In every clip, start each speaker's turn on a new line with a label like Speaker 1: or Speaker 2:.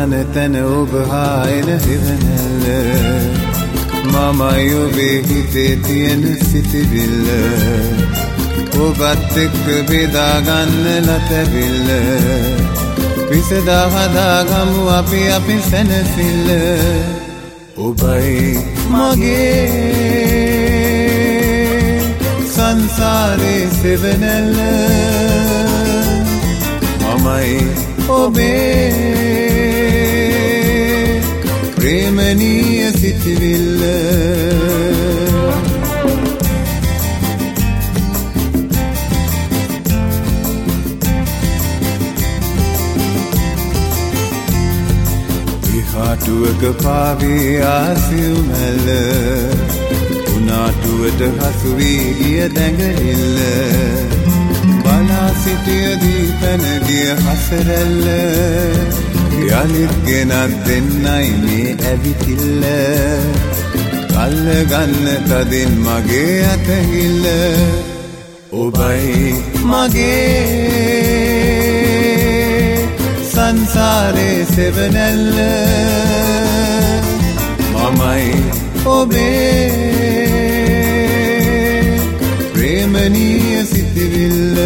Speaker 1: යන තැන ඔබ හා එන හිරනැල්ල මමයි ඔබේ හිතේ තියෙන සිතිවිල්ල ඔබත් එක්ක බෙදාගන්න ලතැවිල්ල විසදා හදාගමු අපි සැනසිල්ල ඔබයි මගේ සංසාරේ සෙවනැල්ල මමයි ඔබේ ප්‍රේමනීය සිතිවිල්ල විහාටුවක පාවේ ආසිව් මැල්ල උනාටුවට හසු වී ගිය දැඟලිල්ල බලා සිටියදී පැන ගිය හසරැල්ල යලිත් ගෙනත් දෙන්නයි මේ ඇවිතිල්ල කල්ල ගන්න තදින් මගේ අතහිල්ල ඔබයි මගේ සංසාරේ සෙවනැල්ල මමයි ඔබේ ප්‍රේමනීය සිතිවිල්ල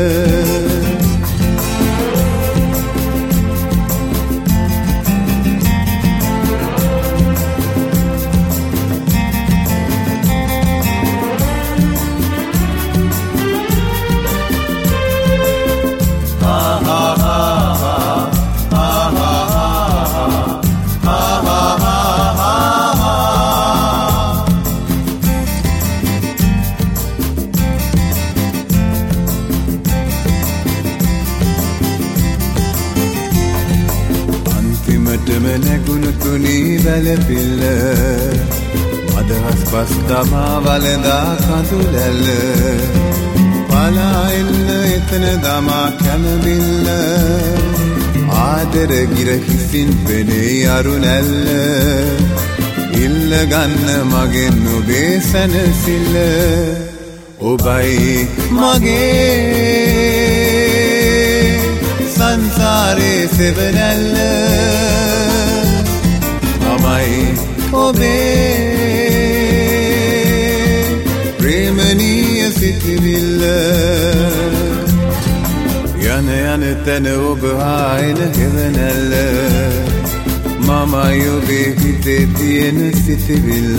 Speaker 1: නැගුණු තුනී වැලපිල්ල අදහස් පස් තමා වලදා කඳුලැල්ල පලා එන්න එතන දමා කැමබිල්ල ආදර ගිර හිසින් පෙනෙයි අරුණැල්ල ඉල්ල ගන්න මගෙන් ඔබේ සැනසිල්ල ඔබයි මගේ සංසාරේ සෙවනැල්ල මමයි ඔබේ ප්‍රේමනීය සිතිවිල්ල යන තැන ඔබ හා එන හෙවනැල්ල මමයි ඔබේ හිතේ තියෙන සිතිවිල්ල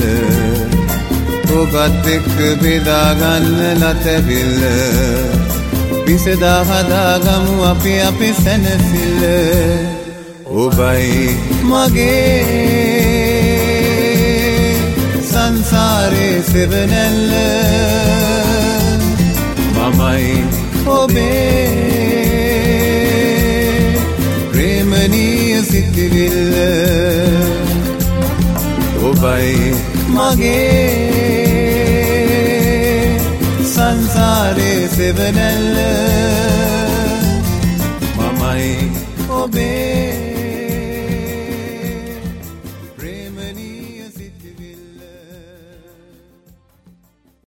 Speaker 1: ඔබත් එක්ක බෙදාගන්න ලතැවිල්ල විසදා හදාගමු අපි සැනසිල්ල ඔබයි මගේ සංසාරේ සෙවනැල්ල මමයි ඔබේ ප්‍රේමනීය සිතිවිල්ල ඔබයි මගේ සංසාරේ සෙවනැල්ල මමයි ඔබේ